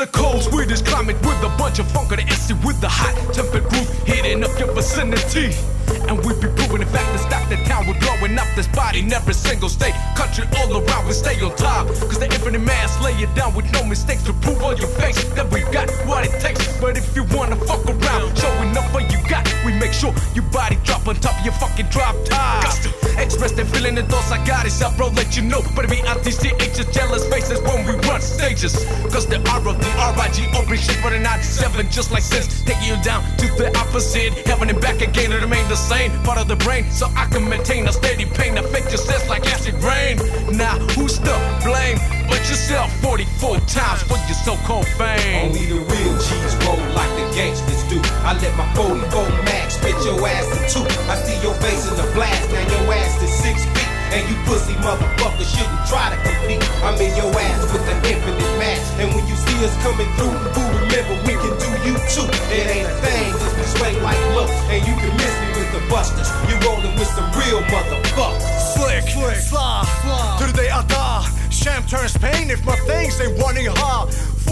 the cold Swedish climate with a bunch of funk of the SC with the hot tempered groove hitting up your vicinity. And we be proving the fact that Stockton town, we're blowing up this body in every single state, country all around, we stay on top. Cause the infinite mass lay it down with no mistakes to prove on your face that we got what it takes. But if you wanna fuck around, showing up what you got, we make sure your body drop on top of your fucking drop top. Express that feeling, the thoughts I got is up, bro, let you know. But we RTCH is jealous faces when we run stages. Cause the R of the RIG open shit for the 97 just like since, taking you down to the opposite, heaven and back again to remain the same part of the brain, so I can maintain a steady pain. Affect your sense like acid rain. Now who's to blame but yourself? 44 times for your so-called fame. Only the real G's roll like the gangsters do. I let my 44 max spit your ass in two. I see your face in the blast, now your ass is 6 feet. And you pussy motherfuckers shouldn't try to compete. I'm in your ass with an infinite match. And when you see us coming through, who remember we can do you too. It ain't a thing, just we swing like low. And you can miss me with the busters. You rolling with some real motherfuckers. Slick, fly, till the day I die. Sham turns pain if my things ain't running hard.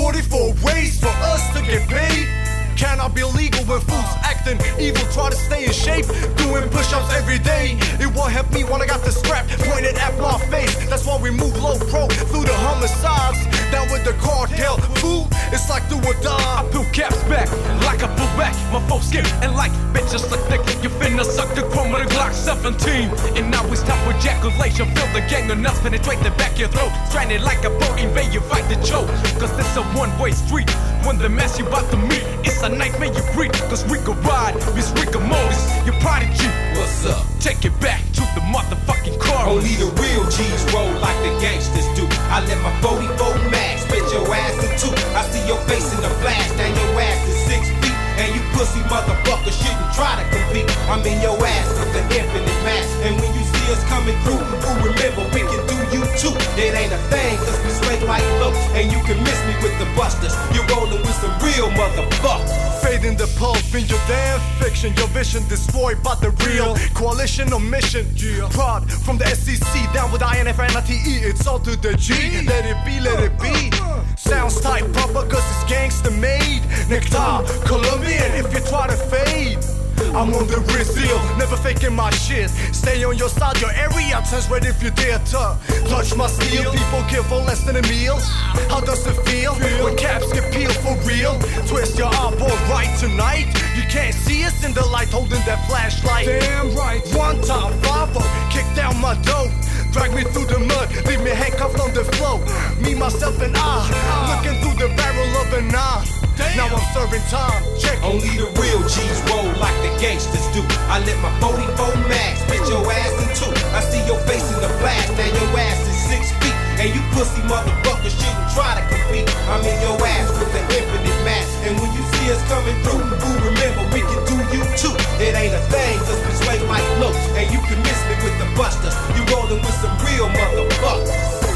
44 ways for us to get paid. Cannot be legal when fools acting evil, try to stay in shape, doing push-ups every day. It won't help me when I got the strap pointed at my face. That's why we move low pro through the homicides. Down with the cartel, fool, it's like do or die. I peel caps back like I pull back my folks skin and like bitches so thick you finna suck the chrome of the Glock 17. And now it's time for ejaculation. Feel the gang of nuts penetrate the back of your throat, stranded like a boat, invade you, fight the choke. Cause it's a one-way street. When the mess you about to meet, it's a nightmare you breathe. Cause we can ride, Miss Rica Motors, your prodigy. What's up? Take it back to the motherfucking car. Only the real G's roll like the gangsters do. I let my 44 max spit your ass in two. I see your face in the flash, now your ass is 6 feet. And you pussy motherfuckers shouldn't try to compete. I'm in your ass with the infinite match. And when you see us coming through, who remember we can do you too. It ain't a thing, cause we swing like low. And you can miss me with the busters. You're rolling with some real motherfuckers. Fading the pulse in your damn fiction. Your vision destroyed by the real coalition or mission. Prod from the SEC down with INFNITE. It's all to the G. Let it be, let it be. Sounds tight proper cause it's gangster made. Nectar, Colombian if you try to fade. I'm on the Brazil, never faking my shit. Stay on your side, your area turns red if you dare to touch my steel. People kill for less than a meal. How does it feel when caps get peeled for real? Twist your eyeball right tonight. You can't see us in the light holding that flashlight. Damn right. One time, 5-0, kick down my dough. Drag me through the mud, leave me handcuffed on the floor. Me, myself, and I, looking through the barrel of a knife. Now I'm serving time, check it. Only the real G's roll like the gangsters do. I let my 44 max spit your ass in two. I see your face in the flash, now your ass is 6 feet. And you pussy motherfuckers shouldn't try to compete. I'm in your ass with the infinite match. And when you see us coming through, who remember we can do you too. It ain't a thing, cause we swing like low. And you can miss me with the busters. You rolling with some real motherfuckers.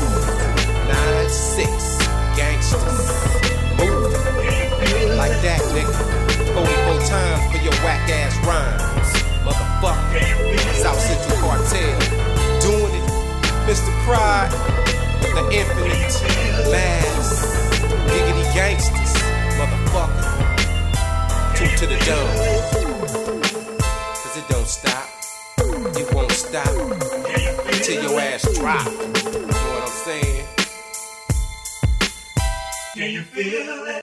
9-6 gangsters. Move like that, nigga. 44 times for your whack ass rhymes, motherfucker. South Central Cartel, doing it. Mr. Pride, with the infinite mass. Giggity gangsters, motherfucker. Two to the dome. Cause it don't stop, it won't stop until your ass drop. You know what I'm saying? Can you feel it?